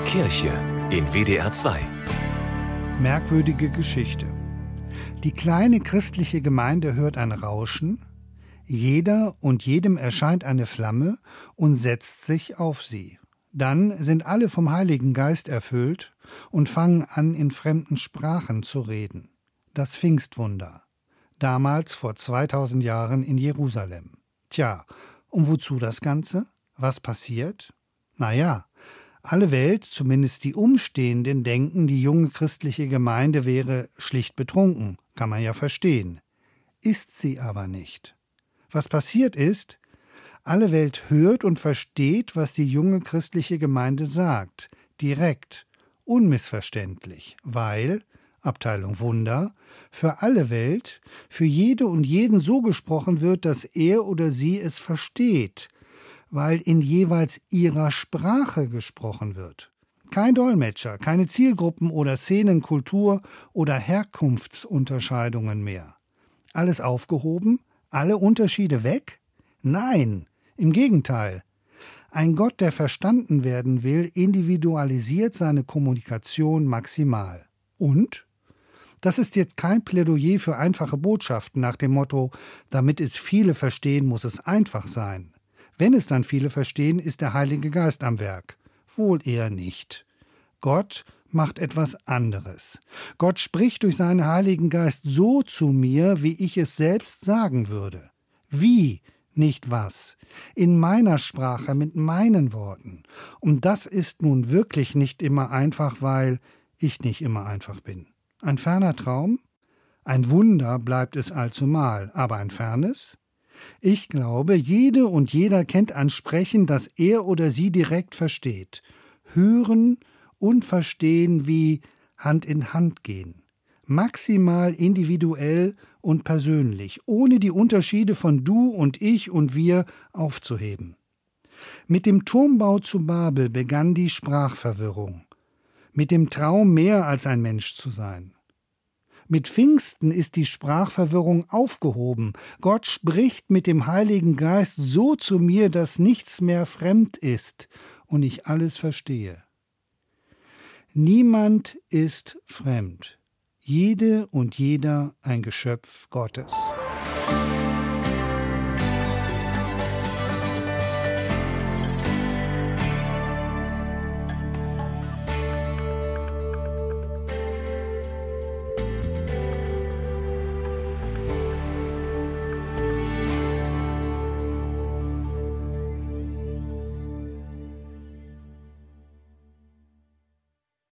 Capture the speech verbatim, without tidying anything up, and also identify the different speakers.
Speaker 1: Kirche in W D R zwei.
Speaker 2: Merkwürdige Geschichte. Die kleine christliche Gemeinde hört ein Rauschen, jeder und jedem erscheint eine Flamme und setzt sich auf sie. Dann sind alle vom Heiligen Geist erfüllt und fangen an, in fremden Sprachen zu reden. Das Pfingstwunder. Damals vor zweitausend Jahren in Jerusalem. Tja, und wozu das Ganze? Was passiert? Naja, alle Welt, zumindest die Umstehenden, denken, die junge christliche Gemeinde wäre schlicht betrunken. Kann man ja verstehen. Ist sie aber nicht. Was passiert ist, alle Welt hört und versteht, was die junge christliche Gemeinde sagt. Direkt, unmissverständlich, weil, Abteilung Wunder, für alle Welt, für jede und jeden so gesprochen wird, dass er oder sie es versteht, weil in jeweils ihrer Sprache gesprochen wird. Kein Dolmetscher, keine Zielgruppen oder Szenen, Kultur oder Herkunftsunterscheidungen mehr. Alles aufgehoben? Alle Unterschiede weg? Nein, im Gegenteil. Ein Gott, der verstanden werden will, individualisiert seine Kommunikation maximal. Und? Das ist jetzt kein Plädoyer für einfache Botschaften nach dem Motto, damit es viele verstehen, muss es einfach sein. Wenn es dann viele verstehen, ist der Heilige Geist am Werk. Wohl eher nicht. Gott macht etwas anderes. Gott spricht durch seinen Heiligen Geist so zu mir, wie ich es selbst sagen würde. Wie, nicht was. In meiner Sprache, mit meinen Worten. Und das ist nun wirklich nicht immer einfach, weil ich nicht immer einfach bin. Ein ferner Traum? Ein Wunder bleibt es allzumal, aber ein fernes? Ich glaube, jede und jeder kennt ein Sprechen, das er oder sie direkt versteht. Hören und verstehen wie Hand in Hand gehen. Maximal individuell und persönlich, ohne die Unterschiede von du und ich und wir aufzuheben. Mit dem Turmbau zu Babel begann die Sprachverwirrung. Mit dem Traum, mehr als ein Mensch zu sein. Mit Pfingsten ist die Sprachverwirrung aufgehoben. Gott spricht mit dem Heiligen Geist so zu mir, dass nichts mehr fremd ist und ich alles verstehe. Niemand ist fremd. Jede und jeder ein Geschöpf Gottes.